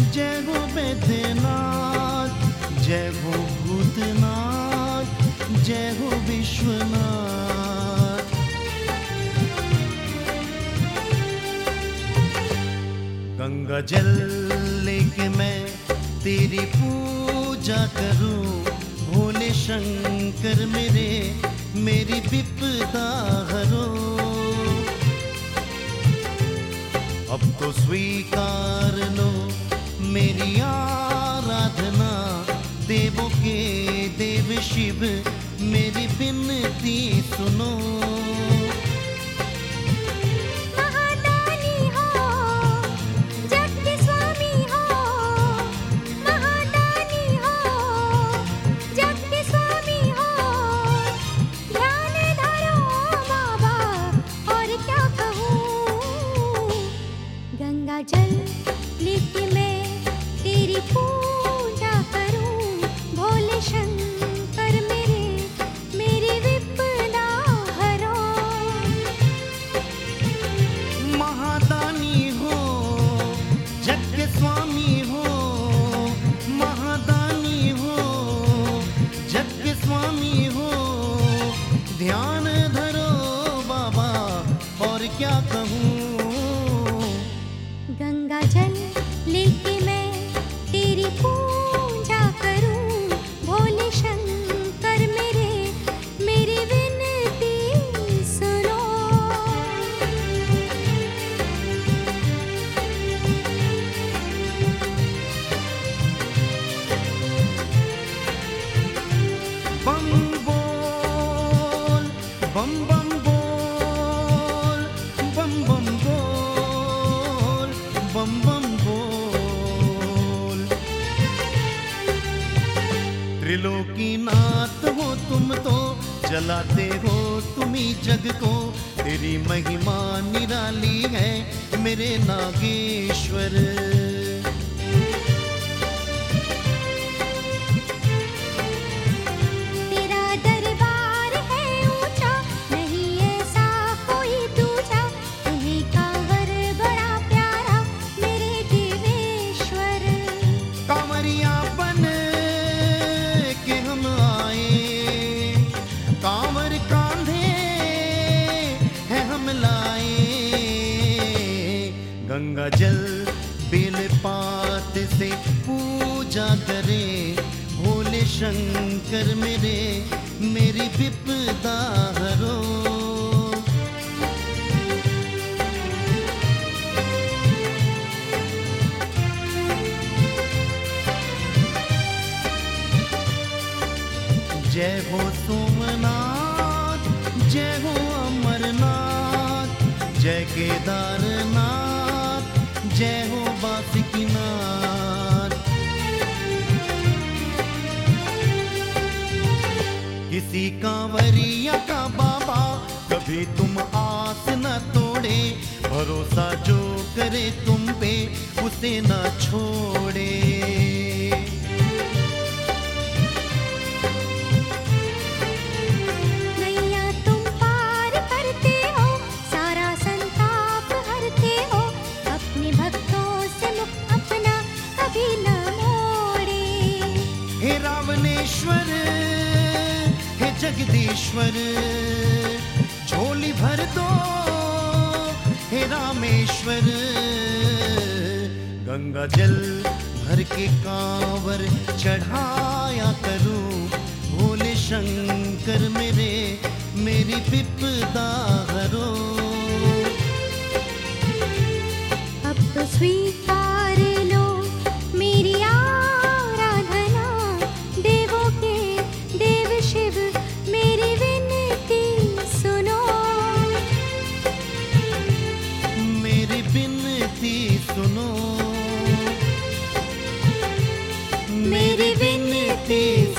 जय हो वैद्यनाथ, जय हो भूतनाथ, जय हो विश्वनाथ। गंगा जल लेके मैं तेरी पूजा करूं, भोले शंकर मेरी विपदा हरो। अब तो स्वीकार लो मेरी आराधना, देवों के देव शिव मेरी विनती सुनो। जल लेके मैं तेरी पूजा करूं, भोले शंकर मेरी विपदा हरो। महादानी हो, जग के स्वामी हो, महादानी हो, जग के स्वामी हो, ध्यान धरो बाबा और क्या कहूँ। गंगा जल लेके मैं तेरी पूजा करूं, भोले शंकर मेरी विनती सुनो। बम बोल, बम बम बोल, बम बम बोल, बम बम बोल। त्रिलोकीनाथ हो तुम तो, जलाते हो तुम ही जग को, तेरी महिमा निराली है मेरे नागेश्वर। तेरा दरबार है ऊंचा, नहीं ऐसा कोई दूजा, तुम्हीं का वर बड़ा प्यारा मेरे देवेश्वर। कांवरिया बन के हम आए, कांवर कांधे है हम लाए। गंगा जल बेल पात से पूजा करे, भोले शंकर मेरी विपदा हरो। जय हो सोमनाथ, जय हो अमरनाथ, जय केदारनाथ, जय हो बासुकीनाथ। किसी कांवरिया का बाबा कभी तुम आस न तोड़े, भरोसा जो करे तुम पे उसे न छोड़े। रावणेश्वर हे जगदीश्वर, झोली भर दो हे रामेश्वर। गंगा जल भर के कांवर चढ़ाया करूं, भोले शंकर मेरी विपदा हरो। अब तो स्वीकार लो मेरी आराधना, देवों के देव शिव मेरी विनती सुनो। मेरी विनती सुनो, मेरी विनती